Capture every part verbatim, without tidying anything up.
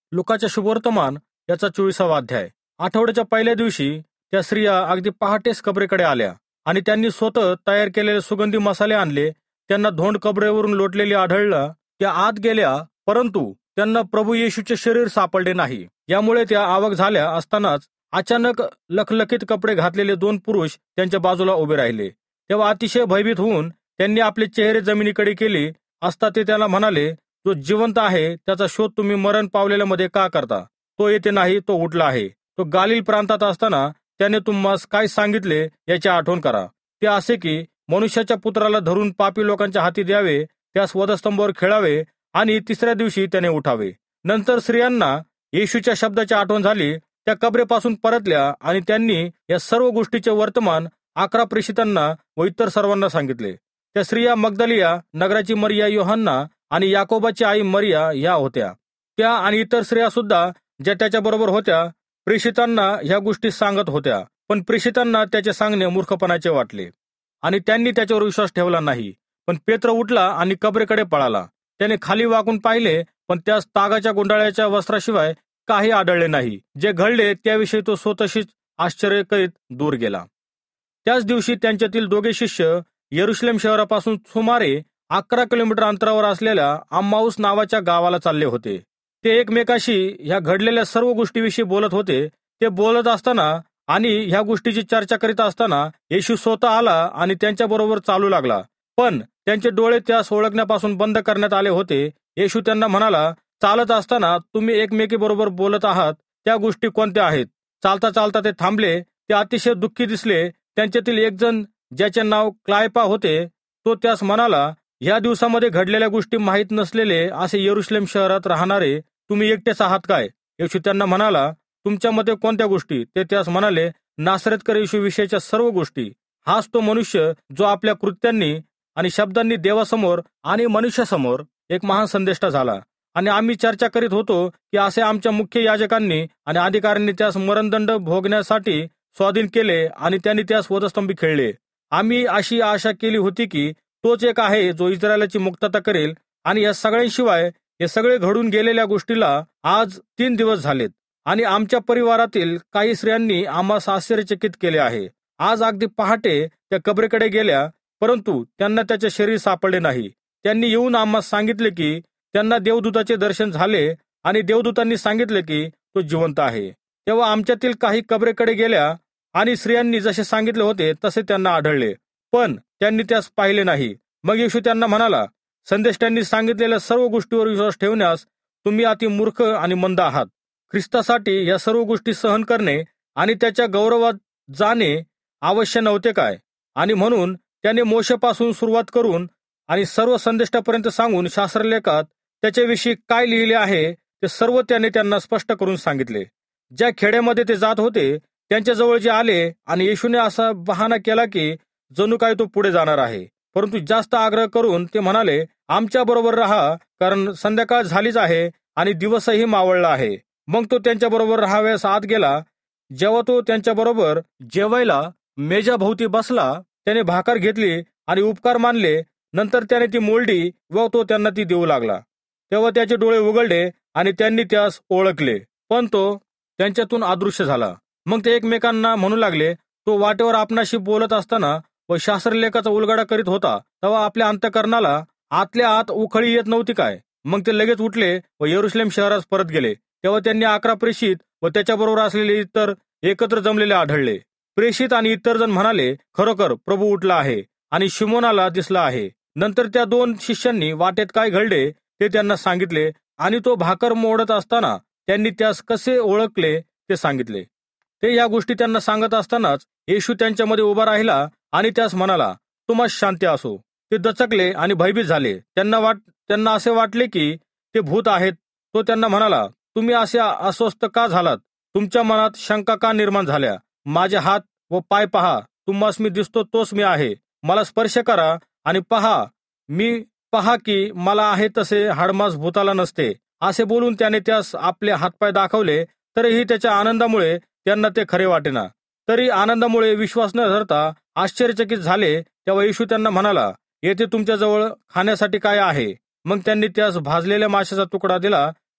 लुकाच्या शुभवर्तमान याचा चोवीसावा अध्याय. आठवड्याच्या पहिल्या दिवशी त्या स्त्रिया अगदी पहाटेच कबरेकडे आल्या आणि त्यांनी स्वतः तयार केलेले सुगंधी मसाले आणले. त्यांना धोंड कबरेवरून लोटलेली आढळलं. त्या आत गेल्या, परंतु त्यांना प्रभू येशूचे शरीर सापडले नाही. यामुळे त्या आवाक झाल्या असतानाच अचानक लखलखीत कपडे घातलेले दोन पुरुष त्यांच्या बाजूला उभे राहिले. तेव्हा अतिशय भयभीत होऊन त्यांनी आपले चेहरे जमिनीकडे केले असता ते त्याला म्हणाले, जो जिवंत आहे त्याचा शोध तुम्ही मरण पावलेल्यामध्ये का करता? तो येथे नाही, तो उठला आहे. तो गालिल प्रांतात असताना त्याने तुम्हास काय सांगितले याची आठवण करा. ते असे की मनुष्याच्या पुत्राला धरून पापी लोकांच्या हाती द्यावे, त्यास वधस्तंभावर खेळावे आणि तिसऱ्या दिवशी त्याने उठावे. नंतर स्त्रियांना येशूच्या शब्दाची आठवण झाली. त्या कबरेपासून परतल्या आणि त्यांनी या सर्व गोष्टीचे वर्तमान अकरा प्रेषितांना व इतर सर्वांना सांगितले. त्या स्त्रिया मगदलिया नगराची मरिया, योहन्ना आणि याकोबाची आई मरिया या होत्या. त्या आणि इतर स्त्रिया सुद्धा ज्या त्याच्या बरोबर होत्या प्रेषितांना ह्या गोष्टी सांगत होत्या. पण प्रेषितांना त्याचे सांगणे मूर्खपणाचे वाटले आणि त्यांनी त्याच्यावर विश्वास ठेवला नाही. पण पेत्र उठला आणि कबरेकडे पळाला. त्याने खाली वाकून पाहिले, पण त्यास तागाच्या गुंडाळ्याच्या वस्त्राशिवाय काही आढळले नाही. जे घडले त्याविषयी तो स्वतःशीच आश्चर्य करीत दूर गेला. त्याच दिवशी त्यांच्यातील दोघे शिष्य यरुशलेम शहरापासून सुमारे अकरा किलोमीटर अंतरावर असलेल्या आम्माऊस नावाच्या गावाला चालले होते. ते एकमेकाशी ह्या घडलेल्या सर्व गोष्टीविषयी बोलत होते. ते बोलत असताना आणि ह्या गोष्टीची चर्चा करीत असताना येशू स्वतः आला आणि त्यांच्या बरोबर चालू लागला. पण त्यांचे डोळे त्यास ओळखण्यापासून बंद करण्यात आले होते. येशू त्यांना म्हणाला, चालत असताना तुम्ही एकमेकी बरोबर बोलत आहात त्या गोष्टी कोणत्या आहेत? चालता चालता ते थांबले. ते अतिशय दुःखी दिसले. त्यांच्यातील एक जण, ज्याचे नाव क्लायपा होते, तो त्यास म्हणाला, या दिवसामध्ये घडलेल्या गोष्टी माहीत नसलेले असे यरुशलेम शहरात राहणारे तुम्ही एकटेच आहात काय? येशू त्यांना म्हणाला, तुमच्या मते कोणत्या गोष्टी? ते त्यास म्हणाले, नासरेतकर येशू विषयीच्या सर्व गोष्टी. हाच तो मनुष्य जो आपल्या कृत्यांनी आणि शब्दांनी देवासमोर आणि मनुष्यासमोर एक महान संदेष्टा झाला. आणि आम्ही चर्चा करीत होतो की असे आमच्या मुख्य याजकांनी आणि अधिकाऱ्यांनी त्यास मरणदंड भोगण्यासाठी स्वाधीन केले आणि त्यांनी त्यास वधस्तंभी खेळले. आम्ही अशी आशा केली होती की तोच एक आहे जो इस्रायलाची मुक्तता करेल. आणि या सगळ्यांशिवाय हे सगळे घडून गेलेल्या गोष्टीला आज तीन दिवस झालेत आणि आमच्या परिवारातील काही स्त्रियांनी आम्हास आश्चर्यचकित केले आहे. आज अगदी पहाटे त्या कबरेकडे गेल्या, परंतु त्यांना त्याचे शरीर सापडले नाही. त्यांनी येऊन आम्हास सांगितले की त्यांना देवदूताचे दर्शन झाले आणि देवदूतांनी सांगितले की तो जिवंत आहे. तेव्हा आमच्यातील काही कबरेकडे गेल्या आणि स्त्रियांनी जसे सांगितले होते तसे त्यांना आढळले, पण त्यांनी त्यास पाहिले नाही. मग येशू त्यांना म्हणाला, संदेष्टांनी सांगितलेल्या सर्व गोष्टीवर विश्वास ठेवण्यास तुम्ही अति मूर्ख आणि मंद आहात. ख्रिस्तासाठी या सर्व गोष्टी सहन करणे आणि त्याच्या गौरवात जाणे आवश्यक नव्हते काय? आणि म्हणून त्याने मोशेपासून सुरुवात करून आणि सर्व संदेष्टापर्यंत सांगून शास्त्रलेखात त्याच्याविषयी काय लिहिले आहे ते सर्व त्याने त्यांना स्पष्ट करून सांगितले. ज्या खेड्यामध्ये ते जात होते त्यांच्या जवळ जे आले आणि येशूने असा बहाणा केला की जणू काय तो पुढे जाणार आहे. परंतु जास्त आग्रह करून ते म्हणाले, आमच्या बरोबर राहा, कारण संध्याकाळ झालीच आहे आणि दिवसही मावळला आहे. मग तो त्यांच्या बरोबर राहाव्यास आत गेला. जेव्हा तो त्यांच्या बरोबर जेवायला मेजाभोवती बसला, त्याने भाकर घेतली आणि उपकार मानले. नंतर त्याने ती मोडली व तो त्यांना ती देऊ लागला. तेव्हा त्याचे डोळे उघडले आणि त्यांनी त्यास ओळखले, पण तो त्यांच्यातून अदृश्य झाला. मग ते एकमेकांना म्हणू लागले, तो वाटेवर आपणाशी बोलत असताना व शास्त्रलेखाचा उलगडा करीत होता तेव्हा आपल्या अंतःकरणाला आतल्या आत उखळी येत नव्हती काय? मग ते लगेच उठले व यरुशलेम शहरास परत गेले. तेव्हा त्यांनी अकरा प्रेषित व त्याच्याबरोबर असलेले इतर एकत्र जमलेले आढळले. प्रेषित आणि इतर जण म्हणाले, खरोखर प्रभू उठला आहे आणि शिमोनाला दिसला आहे. नंतर त्या दोन शिष्यांनी वाटेत काय घडले ते त्यांना सांगितले आणि तो भाकर मोडत असताना त्यांनी त्यास कसे ओळखले ते सांगितले. ते या गोष्टी त्यांना सांगत असतानाच येशू त्यांच्यामध्ये उभा राहिला आणि त्यास म्हणाला, तुम्हास शांती असो. ते दचकले आणि भयभीत झाले. त्यांना वाट त्यांना असे वाटले की ते भूत आहेत. तो त्यांना म्हणाला, तुम्ही असे अस्वस्थ का झालात? तुमच्या मनात शंका का निर्माण झाल्या? माझे हात व पाय पहा, तुम्हास मी दिसतो तोच मी आहे. मला स्पर्श करा आणि पहा, मी पहा की मला आहे तसे हाडमास भूताला नसते. असे बोलून त्याने त्यास आपले हातपाय दाखवले. तरीही त्याच्या आनंदामुळे त्यांना ते खरे वाटेना. तरी आनंदामुळे विश्वास न धरता आश्चर्यचकित झाले. तेव्हा येशू त्यांना म्हणाला, येथे तुमच्या जवळ खाण्यासाठी काय आहे? मग त्यांनी त्यास भाजलेल्या माशाचा तुकडा दिला.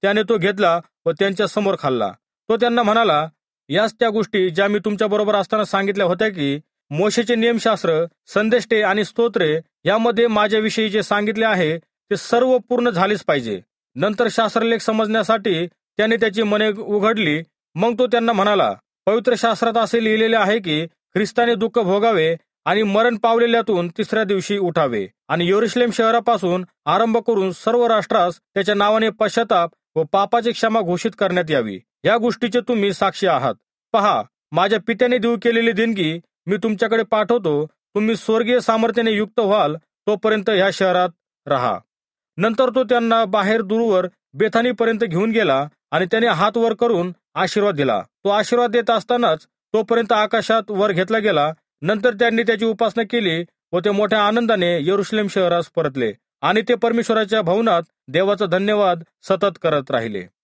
त्याने तो घेतला व त्यांच्या समोर खाल्ला. तो त्यांना म्हणाला, याच त्या गोष्टी ज्या मी तुमच्या बरोबर असताना सांगितल्या होत्या की मोशेचे नियमशास्त्र, संदेष्टे आणि स्तोत्रे यामध्ये माझ्याविषयी जे सांगितले आहे ते सर्व पूर्ण झालेच पाहिजे. नंतर शास्त्रलेख समजण्यासाठी त्याने त्याची मने उघडली. मग तो त्यांना म्हणाला, पवित्र शास्त्रात असे लिहिलेले आहे की ख्रिस्ताने दुःख भोगावे आणि मरण पावलेल्यातून तिसऱ्या दिवशी उठावे आणि यरुशलेम शहरापासून आरंभ करून सर्व राष्ट्रास त्याच्या नावाने पश्चाताप व पापाची क्षमा घोषित करण्यात यावी. या गोष्टीचे तुम्ही साक्षी आहात. पहा, माझ्या पित्याने देऊ केलेली देणगी मी तुमच्याकडे पाठवतो. तुम्ही स्वर्गीय सामर्थ्याने युक्त व्हाल तोपर्यंत ह्या शहरात राहा. नंतर तो त्यांना बाहेर दूरवर बेथानीपर्यंत घेऊन गेला आणि त्याने हात वर करून आशीर्वाद दिला. तो आशीर्वाद देत असतानाच तोपर्यंत आकाशात वर घेतला गेला. नंतर त्यांनी त्याची उपासना केली व ते मोठ्या आनंदाने यरुशलेम शहरास परतले आणि ते परमेश्वराच्या भवनात देवाचा धन्यवाद सतत करत राहिले.